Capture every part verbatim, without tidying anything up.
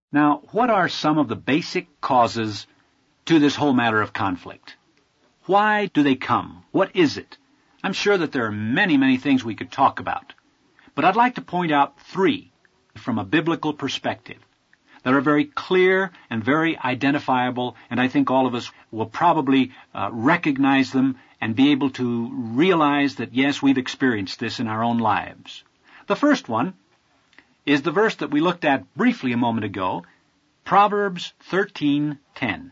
Now, what are some of the basic causes to this whole matter of conflict? Why do they come? What is it? I'm sure that there are many, many things we could talk about. But I'd like to point out three from a biblical perspective that are very clear and very identifiable, and I think all of us will probably uh, recognize them and be able to realize that, yes, we've experienced this in our own lives. The first one is the verse that we looked at briefly a moment ago, Proverbs thirteen ten.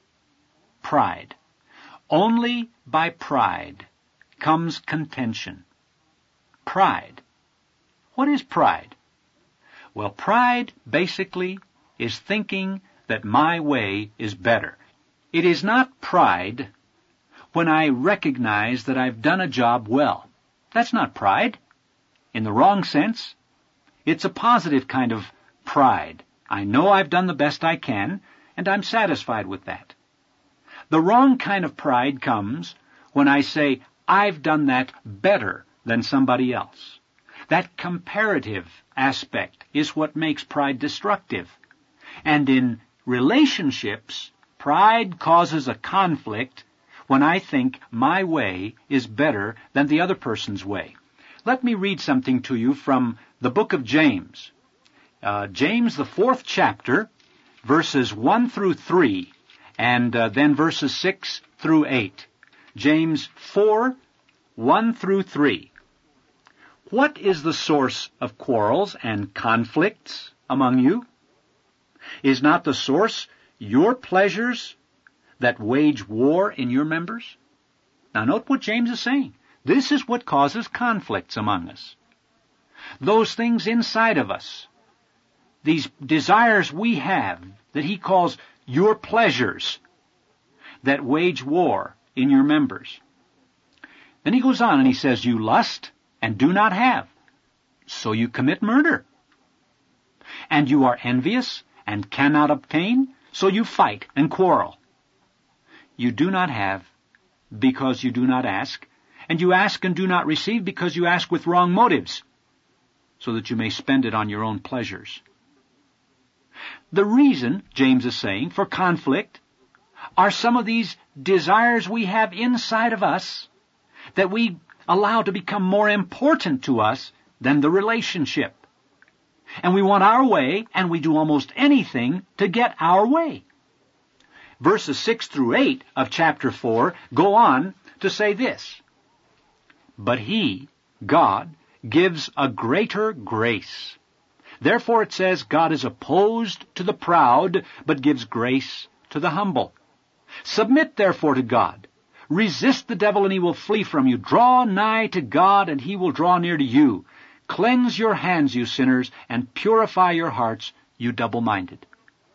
Pride. Only by pride comes contention. Pride. What is pride? Well, pride basically is thinking that my way is better. It is not pride when I recognize that I've done a job well. That's not pride. In the wrong sense, it's a positive kind of pride. I know I've done the best I can, and I'm satisfied with that. The wrong kind of pride comes when I say, I've done that better than somebody else. That comparative aspect is what makes pride destructive. And in relationships, pride causes a conflict when I think my way is better than the other person's way. Let me read something to you from the book of James. Uh, James, the fourth chapter, verses one through three, and uh, then verses six through eight. James four, one through three. What is the source of quarrels and conflicts among you? Is not the source your pleasures that wage war in your members? Now note what James is saying. This is what causes conflicts among us. Those things inside of us, these desires we have that he calls your pleasures that wage war in your members. Then he goes on and he says, you lust and do not have, so you commit murder. And you are envious and cannot obtain, so you fight and quarrel. You do not have because you do not ask, and you ask and do not receive because you ask with wrong motives, so that you may spend it on your own pleasures. The reason, James is saying, for conflict are some of these desires we have inside of us that we allow to become more important to us than the relationship. And we want our way, and we do almost anything to get our way. Verses six through eight of chapter four go on to say this. But he, God, gives a greater grace. Therefore it says, God is opposed to the proud, but gives grace to the humble. Submit therefore to God. Resist the devil, and he will flee from you. Draw nigh to God, and he will draw near to you. Cleanse your hands, you sinners, and purify your hearts, you double-minded.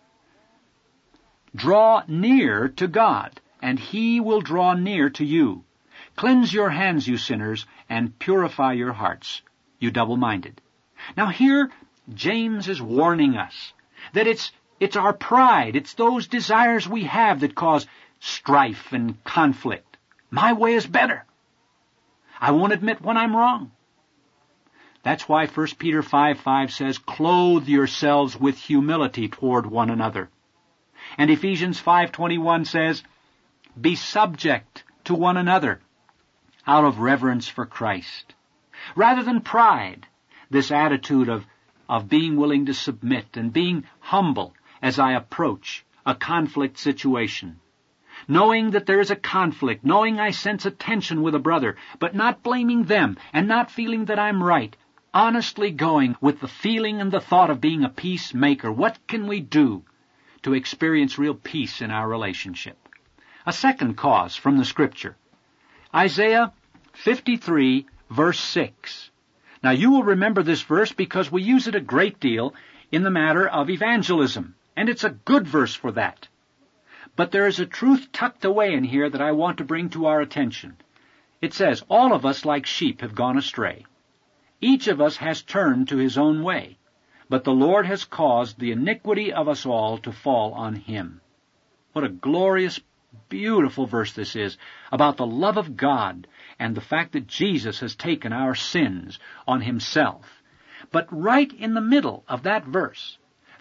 Draw near to God, and he will draw near to you. Cleanse your hands, you sinners, and purify your hearts, you double-minded. Now here, James is warning us that it's, it's our pride, it's those desires we have that cause strife and conflict. My way is better. I won't admit when I'm wrong. That's why First Peter five five says, clothe yourselves with humility toward one another. And Ephesians five twenty-one says, be subject to one another out of reverence for Christ. Rather than pride, this attitude of, of being willing to submit and being humble as I approach a conflict situation. Knowing that there is a conflict, knowing I sense a tension with a brother, but not blaming them and not feeling that I'm right. Honestly going with the feeling and the thought of being a peacemaker. What can we do to experience real peace in our relationship? A second cause from the Scripture. Isaiah fifty-three, verse six. Now you will remember this verse because we use it a great deal in the matter of evangelism, and it's a good verse for that. But there is a truth tucked away in here that I want to bring to our attention. It says, all of us like sheep have gone astray. Each of us has turned to his own way, but the Lord has caused the iniquity of us all to fall on him. What a glorious, beautiful verse this is about the love of God and the fact that Jesus has taken our sins on himself. But right in the middle of that verse,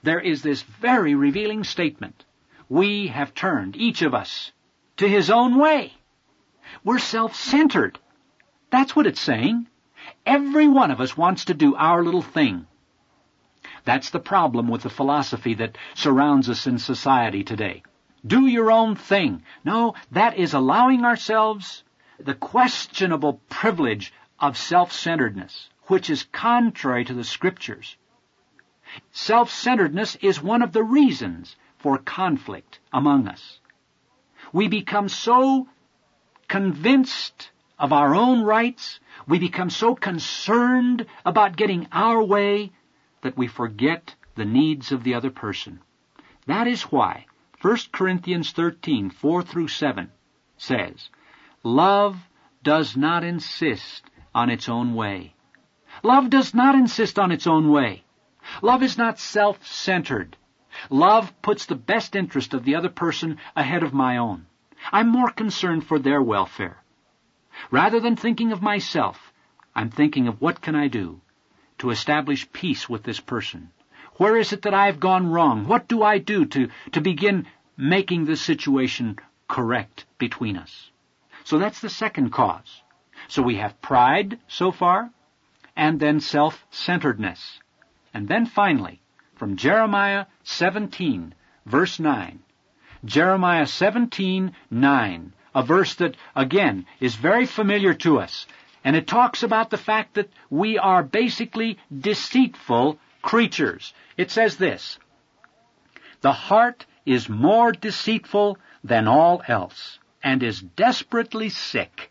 there is this very revealing statement. We have turned, each of us, to his own way. We're self-centered. That's what it's saying. Every one of us wants to do our little thing. That's the problem with the philosophy that surrounds us in society today. Do your own thing. No, that is allowing ourselves the questionable privilege of self-centeredness, which is contrary to the Scriptures. Self-centeredness is one of the reasons for conflict among us. We become so convinced of our own rights, we become so concerned about getting our way, that we forget the needs of the other person. That is why First Corinthians thirteen, four through seven says, love does not insist on its own way. Love does not insist on its own way. Love is not self-centered. Love puts the best interest of the other person ahead of my own. I'm more concerned for their welfare. Rather than thinking of myself, I'm thinking of what can I do to establish peace with this person. Where is it that I've gone wrong? What do I do to, to begin making this situation correct between us? So that's the second cause. So we have pride so far, and then self-centeredness. And then finally, from Jeremiah seventeen, verse nine. Jeremiah seventeen, nine, a verse that, again, is very familiar to us. And it talks about the fact that we are basically deceitful creatures. It says this, the heart is more deceitful than all else, and is desperately sick.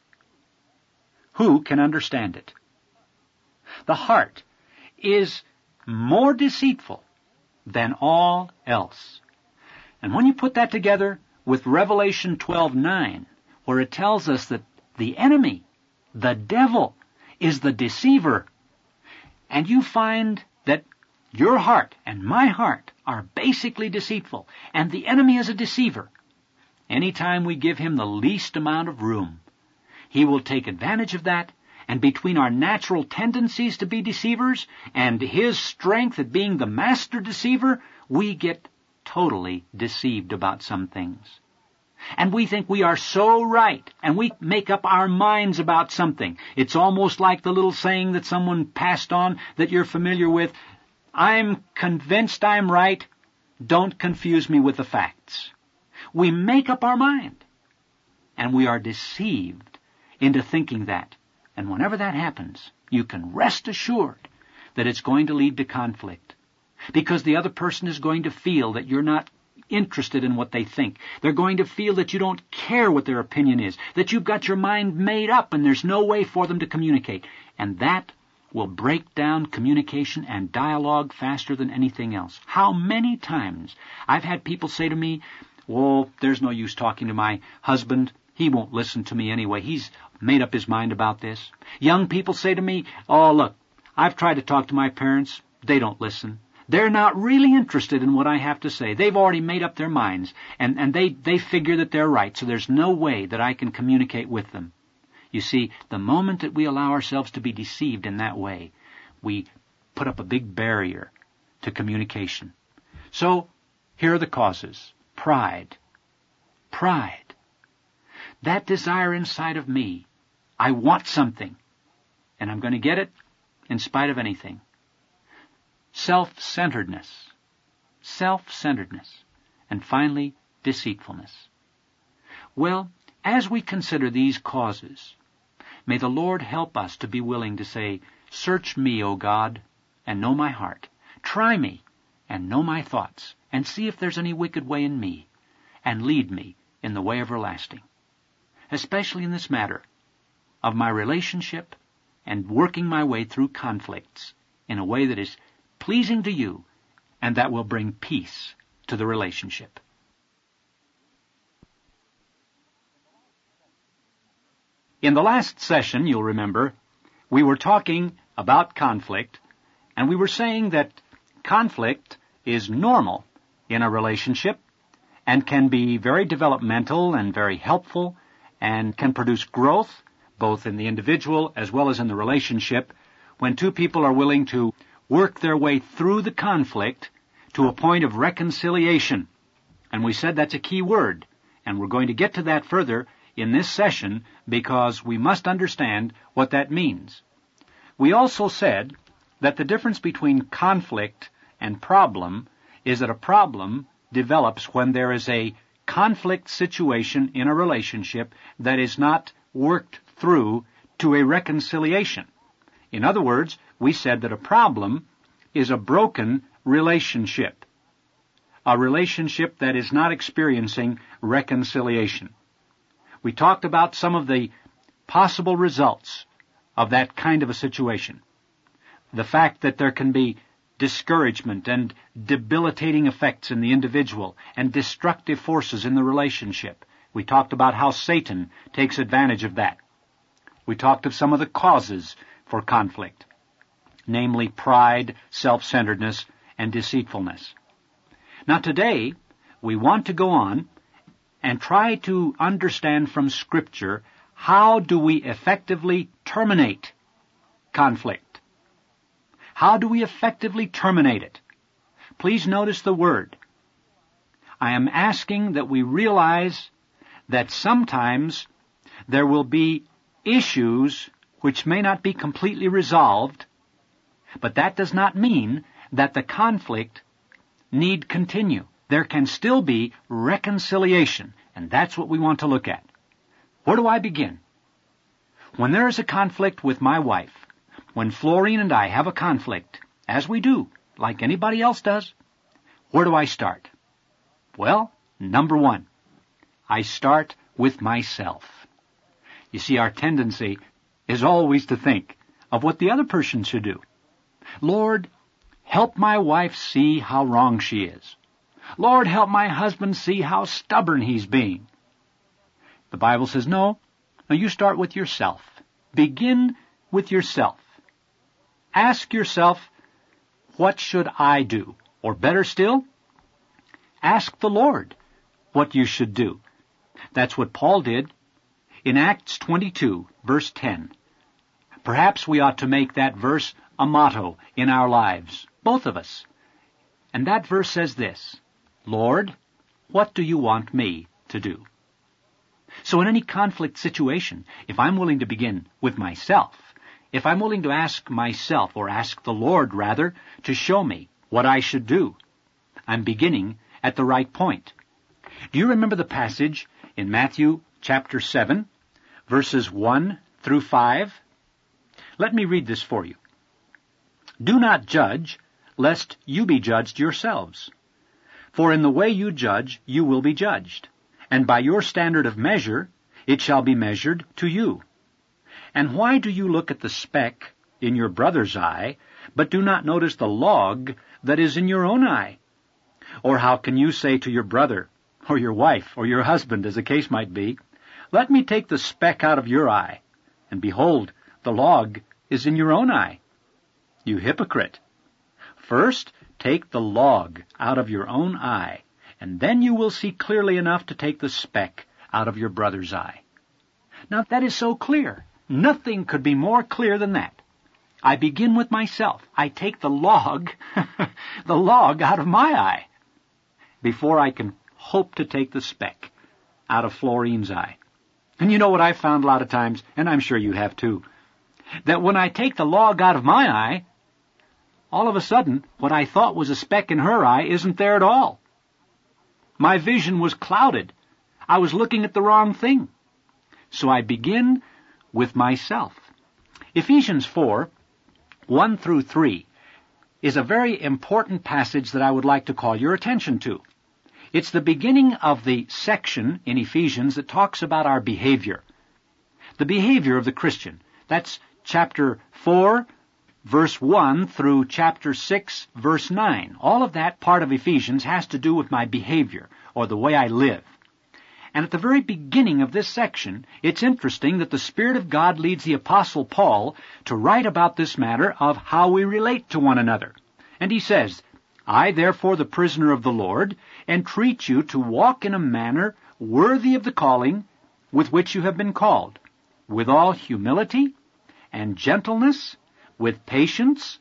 Who can understand it? The heart is more deceitful than all else. And when you put that together with Revelation twelve nine, where it tells us that the enemy, the devil, is the deceiver, and you find that your heart and my heart are basically deceitful, and the enemy is a deceiver. Anytime we give him the least amount of room, he will take advantage of that, and between our natural tendencies to be deceivers and his strength at being the master deceiver, we get totally deceived about some things. And we think we are so right, and we make up our minds about something. It's almost like the little saying that someone passed on that you're familiar with, I'm convinced I'm right, don't confuse me with the facts. We make up our mind, and we are deceived into thinking that. And whenever that happens, you can rest assured that it's going to lead to conflict, because the other person is going to feel that you're not interested in what they think. They're going to feel that you don't care what their opinion is, that you've got your mind made up and there's no way for them to communicate. And that will break down communication and dialogue faster than anything else. How many times I've had people say to me, well, there's no use talking to my husband. He won't listen to me anyway. He's made up his mind about this. Young people say to me, oh, look, I've tried to talk to my parents. They don't listen. They're not really interested in what I have to say. They've already made up their minds, and, and they, they figure that they're right, so there's no way that I can communicate with them. You see, the moment that we allow ourselves to be deceived in that way, we put up a big barrier to communication. So, here are the causes. Pride. Pride. That desire inside of me. I want something, and I'm going to get it in spite of anything. Self-centeredness. Self-centeredness. And finally, deceitfulness. Well, as we consider these causes, may the Lord help us to be willing to say, search me, O God, and know my heart. Try me, and know my thoughts, and see if there's any wicked way in me, and lead me in the way everlasting. Especially in this matter of my relationship and working my way through conflicts in a way that is pleasing to you, and that will bring peace to the relationship. In the last session, you'll remember, we were talking about conflict, and we were saying that conflict is normal in a relationship and can be very developmental and very helpful and can produce growth both in the individual as well as in the relationship when two people are willing to work their way through the conflict to a point of reconciliation. And we said that's a key word. And we're going to get to that further in this session because we must understand what that means. We also said that the difference between conflict and problem is that a problem develops when there is a conflict situation in a relationship that is not worked through to a reconciliation. In other words, we said that a problem is a broken relationship, a relationship that is not experiencing reconciliation. We talked about some of the possible results of that kind of a situation. The fact that there can be discouragement and debilitating effects in the individual and destructive forces in the relationship. We talked about how Satan takes advantage of that. We talked of some of the causes for conflict, namely pride, self-centeredness, and deceitfulness. Now today, we want to go on and try to understand from Scripture how do we effectively terminate conflict. How do we effectively terminate it? Please notice the word. I am asking that we realize that sometimes there will be issues which may not be completely resolved, but that does not mean that the conflict need continue. There can still be reconciliation, and that's what we want to look at. Where do I begin? When there is a conflict with my wife, when Florine and I have a conflict, as we do, like anybody else does, where do I start? Well, number one, I start with myself. You see, our tendency is always to think of what the other person should do. Lord, help my wife see how wrong she is. Lord, help my husband see how stubborn he's being. The Bible says, no, no, you start with yourself. Begin with yourself. Ask yourself, what should I do? Or better still, ask the Lord what you should do. That's what Paul did in Acts twenty-two, verse ten. Perhaps we ought to make that verse a motto in our lives, both of us. And that verse says this, Lord, what do you want me to do? So in any conflict situation, if I'm willing to begin with myself, if I'm willing to ask myself, or ask the Lord rather, to show me what I should do, I'm beginning at the right point. Do you remember the passage in Matthew chapter seven, verses one through five? Let me read this for you. Do not judge, lest you be judged yourselves. For in the way you judge, you will be judged, and by your standard of measure, it shall be measured to you. And why do you look at the speck in your brother's eye, but do not notice the log that is in your own eye? Or how can you say to your brother, or your wife, or your husband, as the case might be, let me take the speck out of your eye, and behold, the log is in your own eye? You hypocrite! First, take the log out of your own eye, and then you will see clearly enough to take the speck out of your brother's eye. Now, that is so clear. Nothing could be more clear than that. I begin with myself. I take the log, the log out of my eye, before I can hope to take the speck out of Florine's eye. And you know what I've found a lot of times, and I'm sure you have too, that when I take the log out of my eye, all of a sudden, what I thought was a speck in her eye isn't there at all. My vision was clouded. I was looking at the wrong thing. So I begin with myself. Ephesians four, one through three, is a very important passage that I would like to call your attention to. It's the beginning of the section in Ephesians that talks about our behavior. The behavior of the Christian. That's chapter four, verse one through chapter six, verse nine. All of that part of Ephesians has to do with my behavior, or the way I live. And at the very beginning of this section, it's interesting that the Spirit of God leads the Apostle Paul to write about this matter of how we relate to one another. And he says, I, therefore, the prisoner of the Lord, entreat you to walk in a manner worthy of the calling with which you have been called, with all humility and gentleness, with patience,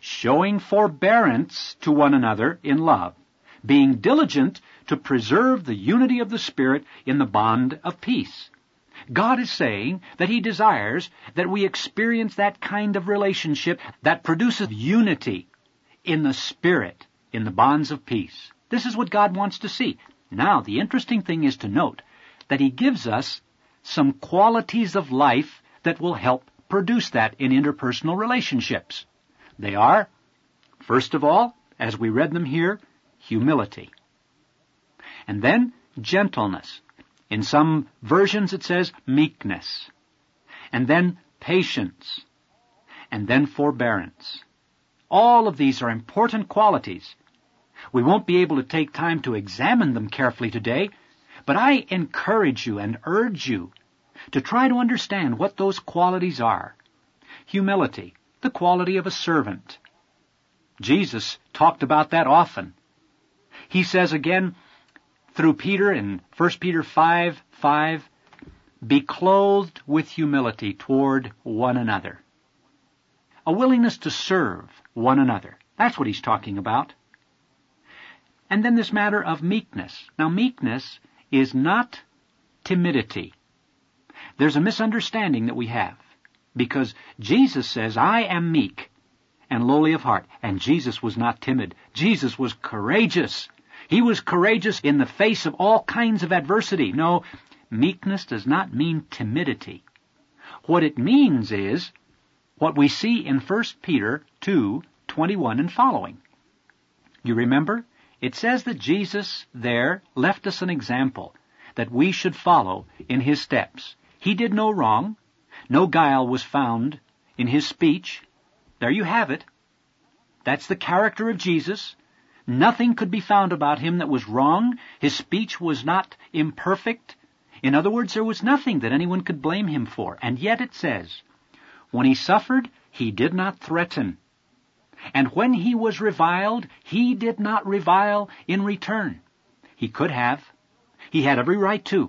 showing forbearance to one another in love, being diligent to preserve the unity of the Spirit in the bond of peace. God is saying that He desires that we experience that kind of relationship that produces unity in the Spirit, in the bonds of peace. This is what God wants to see. Now, the interesting thing is to note that He gives us some qualities of life that will help produce that in interpersonal relationships. They are, first of all, as we read them here, humility. And then gentleness. In some versions it says meekness. And then patience. And then forbearance. All of these are important qualities. We won't be able to take time to examine them carefully today, but I encourage you and urge you to try to understand what those qualities are. Humility, the quality of a servant. Jesus talked about that often. He says again through Peter in First Peter five five, be clothed with humility toward one another. A willingness to serve one another. That's what he's talking about. And then this matter of meekness. Now, meekness is not timidity. There's a misunderstanding that we have, because Jesus says, I am meek and lowly of heart. And Jesus was not timid. Jesus was courageous. He was courageous in the face of all kinds of adversity. No, meekness does not mean timidity. What it means is what we see in First Peter two twenty-one and following. You remember? It says that Jesus there left us an example that we should follow in His steps. He did no wrong. No guile was found in His speech. There you have it. That's the character of Jesus. Nothing could be found about Him that was wrong. His speech was not imperfect. In other words, there was nothing that anyone could blame Him for. And yet it says, when He suffered, He did not threaten. And when He was reviled, He did not revile in return. He could have. He had every right to.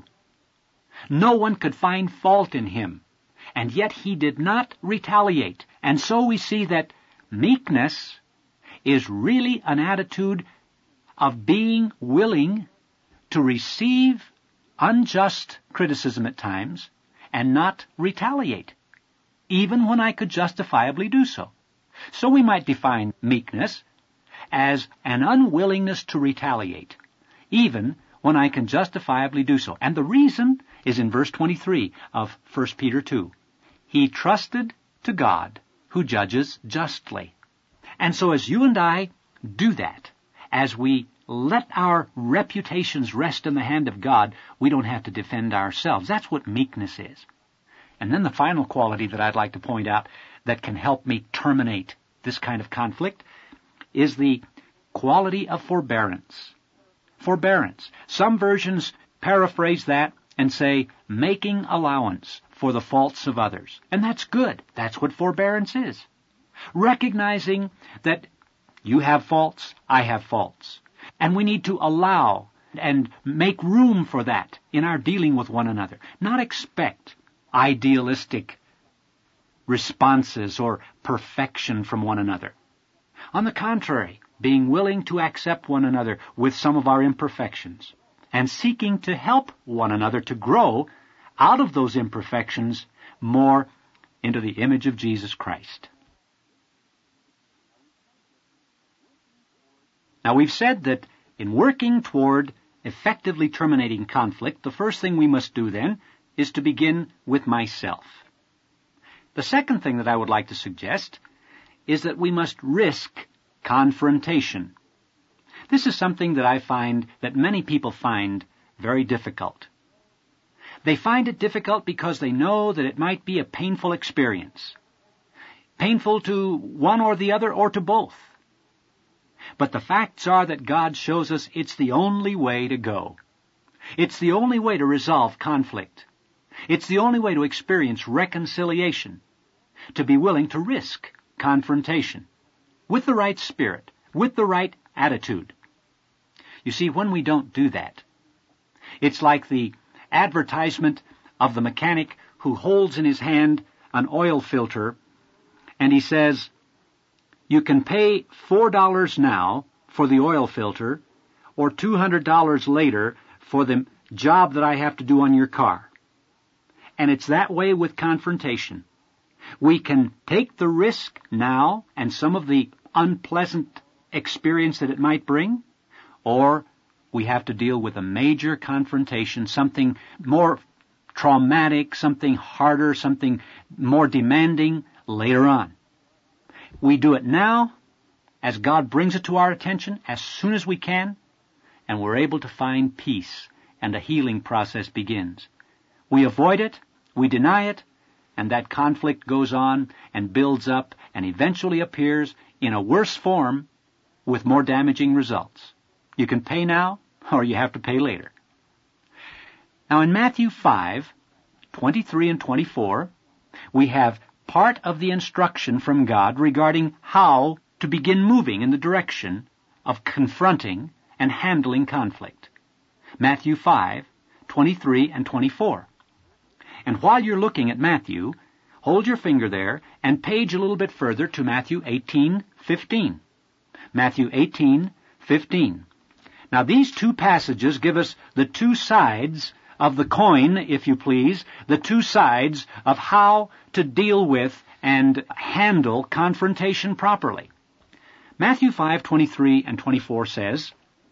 No one could find fault in Him. And yet He did not retaliate. And so we see that meekness is really an attitude of being willing to receive unjust criticism at times and not retaliate, even when I could justifiably do so. So we might define meekness as an unwillingness to retaliate, even when I can justifiably do so. And the reason is in verse twenty-three of First Peter two. He trusted to God, who judges justly. And so as you and I do that, as we let our reputations rest in the hand of God, we don't have to defend ourselves. That's what meekness is. And then the final quality that I'd like to point out that can help me terminate this kind of conflict is the quality of forbearance. Forbearance. Some versions paraphrase that and say, making allowance for the faults of others. And that's good. That's what forbearance is. Recognizing that you have faults, I have faults. And we need to allow and make room for that in our dealing with one another. Not expect idealistic responses or perfection from one another. On the contrary, being willing to accept one another with some of our imperfections and seeking to help one another to grow out of those imperfections more into the image of Jesus Christ. Now, we've said that in working toward effectively terminating conflict, the first thing we must do then is to begin with myself. The second thing that I would like to suggest is that we must risk confrontation. This is something that I find that many people find very difficult. They find it difficult because they know that it might be a painful experience. Painful to one or the other or to both. But the facts are that God shows us it's the only way to go. It's the only way to resolve conflict. It's the only way to experience reconciliation, to be willing to risk confrontation with the right spirit, with the right attitude. You see, when we don't do that, it's like the advertisement of the mechanic who holds in his hand an oil filter, and he says, you can pay four dollars now for the oil filter or two hundred dollars later for the job that I have to do on your car. And it's that way with confrontation. We can take the risk now and some of the unpleasant experience that it might bring, or we have to deal with a major confrontation, something more traumatic, something harder, something more demanding later on. We do it now as God brings it to our attention as soon as we can, and we're able to find peace, and a healing process begins. We avoid it, we deny it, and that conflict goes on and builds up and eventually appears in a worse form with more damaging results. You can pay now, or you have to pay later. Now in Matthew five, twenty-three and twenty-four, we have part of the instruction from God regarding how to begin moving in the direction of confronting and handling conflict. Matthew five, twenty-three and twenty-four. And while you're looking at Matthew, hold your finger there and page a little bit further to Matthew eighteen, fifteen. Matthew eighteen, fifteen. Now these two passages give us the two sides of the coin, if you please, the two sides of how to deal with and handle confrontation properly. Matthew five, twenty-three and twenty-four says,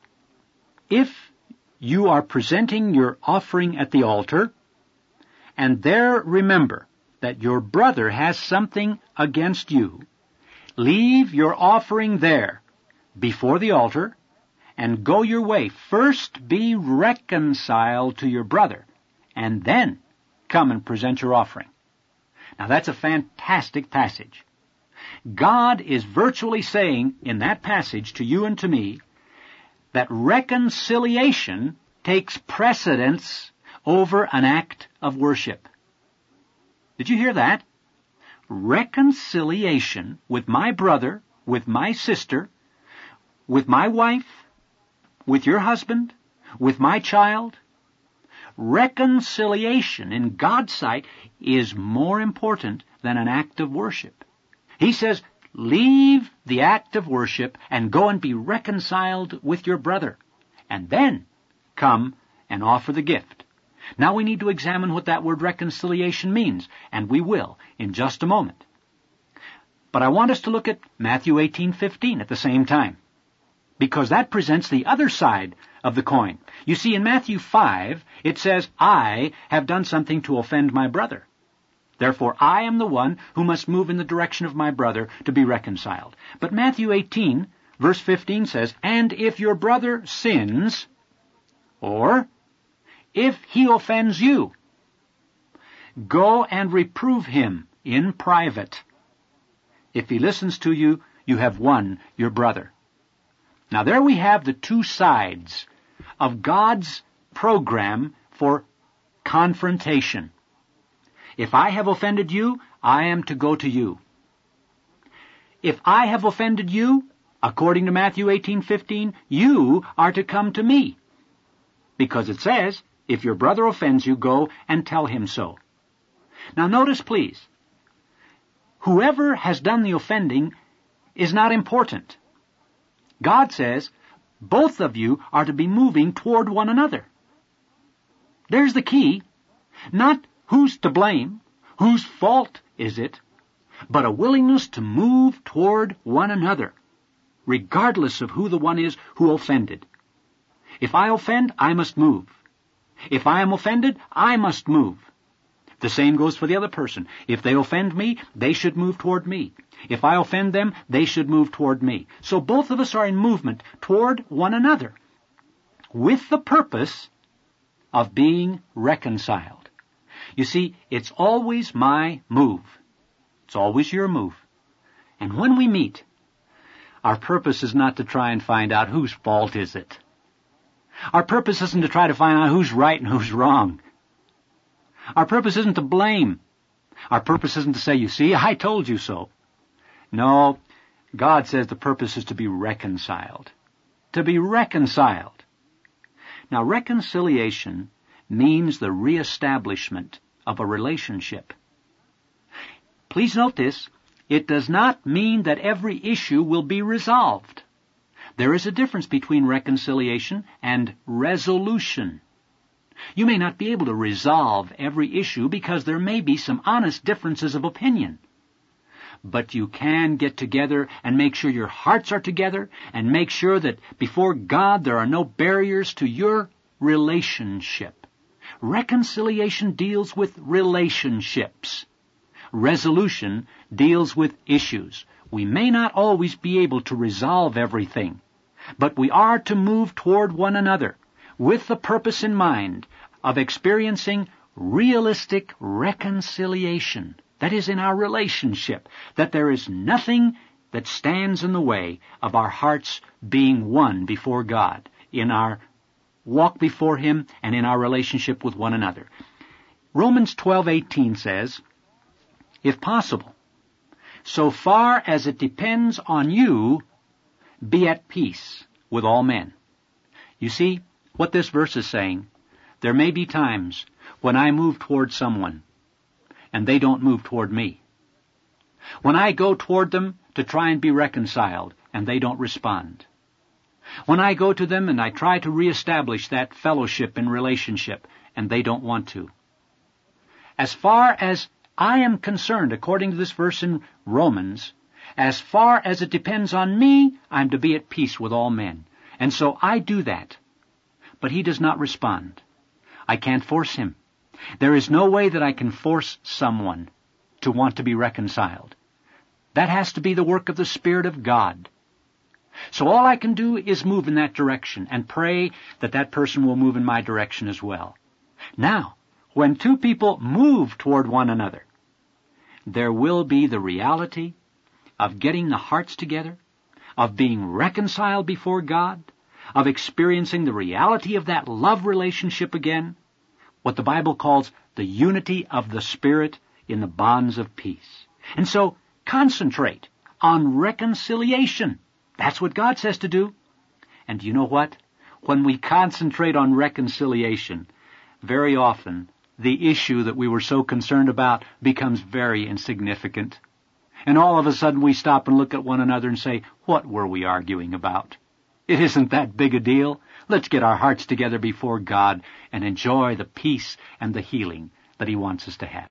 "If you are presenting your offering at the altar, and there remember that your brother has something against you, leave your offering there before the altar, and go your way. First be reconciled to your brother, and then come and present your offering." Now that's a fantastic passage. God is virtually saying in that passage to you and to me that reconciliation takes precedence over an act of worship. Did you hear that? Reconciliation with my brother, with my sister, with my wife, with your husband, with my child. Reconciliation in God's sight is more important than an act of worship. He says, leave the act of worship and go and be reconciled with your brother, and then come and offer the gift. Now we need to examine what that word reconciliation means, and we will in just a moment. But I want us to look at Matthew eighteen fifteen at the same time, because that presents the other side of the coin. You see, in Matthew five, it says, I have done something to offend my brother. Therefore, I am the one who must move in the direction of my brother to be reconciled. But Matthew eighteen, verse fifteen says, and if your brother sins, or if he offends you, go and reprove him in private. If he listens to you, you have won your brother. Now there we have the two sides of God's program for confrontation. If I have offended you, I am to go to you. If I have offended you, according to Matthew eighteen fifteen, you are to come to me. Because it says, if your brother offends you, go and tell him so. Now notice, please, whoever has done the offending is not important. God says, both of you are to be moving toward one another. There's the key. Not who's to blame, whose fault is it, but a willingness to move toward one another, regardless of who the one is who offended. If I offend, I must move. If I am offended, I must move. The same goes for the other person. If they offend me, they should move toward me. If I offend them, they should move toward me. So both of us are in movement toward one another, with the purpose of being reconciled. You see, it's always my move. It's always your move. And when we meet, our purpose is not to try and find out whose fault is it. Our purpose isn't to try to find out who's right and who's wrong. Our purpose isn't to blame. Our purpose isn't to say, you see, I told you so. No, God says the purpose is to be reconciled. To be reconciled. Now, reconciliation means the reestablishment of a relationship. Please note this. it does not mean that every issue will be resolved. There is a difference between reconciliation and resolution. You may not be able to resolve every issue because there may be some honest differences of opinion. But you can get together and make sure your hearts are together and make sure that before God there are no barriers to your relationship. Reconciliation deals with relationships. Resolution deals with issues. We may not always be able to resolve everything, but we are to move toward one another with the purpose in mind of experiencing realistic reconciliation. That is, in our relationship, that there is nothing that stands in the way of our hearts being one before God, in our walk before Him and in our relationship with one another. Romans twelve eighteen says, if possible, so far as it depends on you, be at peace with all men. You see, what this verse is saying, there may be times when I move toward someone and they don't move toward me. When I go toward them to try and be reconciled and they don't respond. When I go to them and I try to reestablish that fellowship and relationship and they don't want to. As far as I am concerned, according to this verse in Romans, as far as it depends on me, I'm to be at peace with all men. And so I do that. But he does not respond. I can't force him. There is no way that I can force someone to want to be reconciled. That has to be the work of the Spirit of God. So all I can do is move in that direction and pray that that person will move in my direction as well. Now, when two people move toward one another, there will be the reality of getting the hearts together, of being reconciled before God, of experiencing the reality of that love relationship again, what the Bible calls the unity of the Spirit in the bonds of peace. And so, concentrate on reconciliation. That's what God says to do. And do you know what? When we concentrate on reconciliation, very often the issue that we were so concerned about becomes very insignificant. And all of a sudden we stop and look at one another and say, what were we arguing about? It isn't that big a deal. Let's get our hearts together before God and enjoy the peace and the healing that He wants us to have.